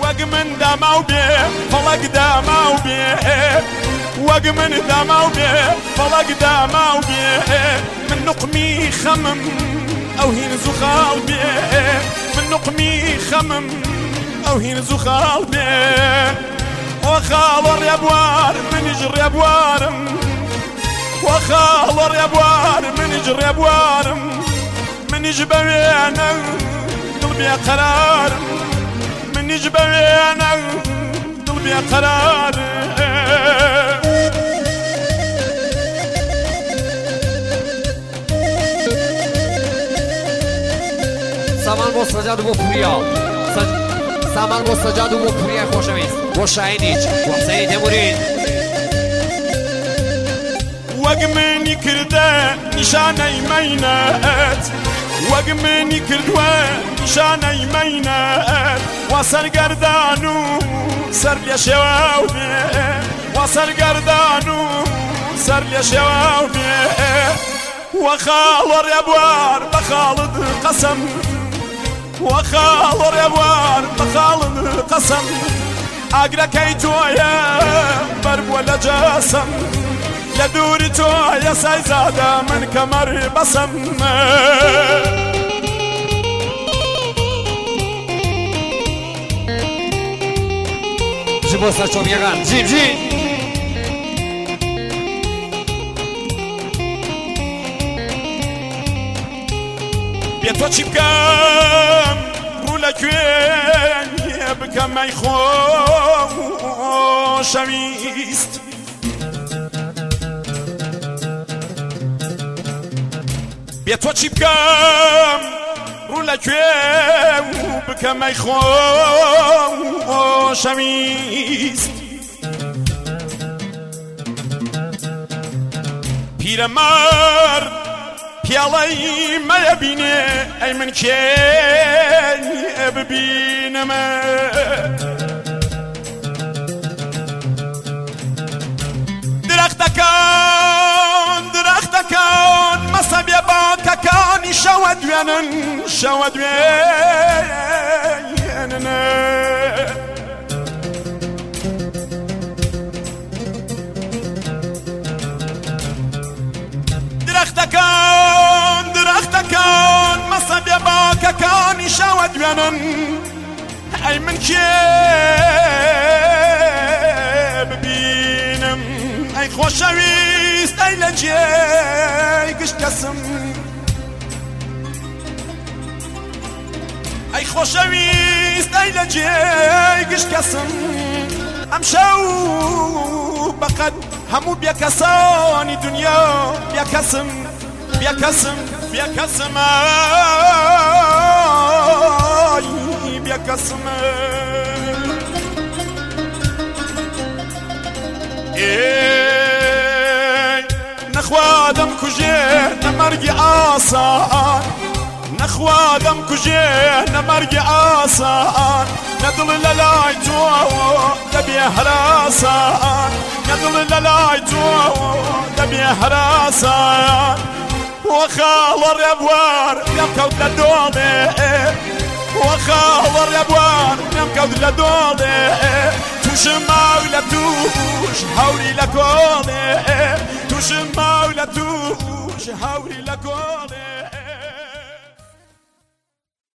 وەگ من داما و بێ فەڵەک داما و بێ وەگ من داما و بێ فەڵەک داما و بێ من نقمی خەمم ئەو هینز و خاڵ بێ من نقمی خەمم ئەو هینز و خاڵ بێ وەخاڵە ڕێبوار منیش ڕێبوارم وەخاڵە ڕێبوار منیش ڕێبوارم منیش بەوێنە دڵ بێ قەرارم منیش بەوێنە دڵ بێ قەرارم سامان بۆ سەجاد و بۆ پوریا سامان بۆ سەجاد و بۆ پوریای خۆشەویست بۆ شاهینیچ بۆ حسەینی تێمورین وەگ منی کردە نیشانەی مەینەت وەگ منی کردووە نیشانەی مەینەت وا سەرگەردان و سەر لێ شێواو بێ وا سەرگەردان و سەر لێ شێواو بێ وەخاڵە ڕێبوار بە خاڵت قەسەم وەخاڵە ڕێبوار بە خاڵت قەسەم ئاگرەکەی تۆیە بەربووە لە جەسەم لە دووری تۆیە سایزادە من کەمەر بەسەم ji bo sەر چۆمیەکان جیم بێ تۆ چی بکەم ڕوو لە کوێنیە بکەم ئەی خۆشەویست بێ تۆ چی بکەم ڕوو لە کوێ و بکەم ئەی خۆشەویست پیرەمەرد پیاڵەی مەیە بینێ ئەی من کێ ببینەمە درەختەکان درەختەکان مەسە بێ باکەکانی شەوە دوێنن شەوە دوێنن درەختەکان درەختەکان مەسە بێ باکەکانی شەوە دوێنن ئەی من کێ ببینم ئەی خۆشەویست ئەی لە جێی گشت کەسم ئەی خۆشەویست ئەی لە جێی گشت کەسم ئەم شەو بەقەد هەموو بێکەسانی دنیا بێکەسم بێکەسم بێکەسم ئای بێکەسم نەخوادەم کوژێ نەمەرگی ئاسان نەخوادەم کوژێ نەمەرگی ئاسان نەدڵ لە لای تۆ دەبێ هەراسان نەدڵ لە لای تۆ دەبێ هەراسان وەخاڵە ڕێبوار پێم کەوت لە دۆڵێ وەخاڵە ڕێبوار پێم کەوت لە دۆڵێ تووشم ماو لە تووش هەوری لە کۆڵێ تووشم ماو لە تووش هەوری لە کۆڵێ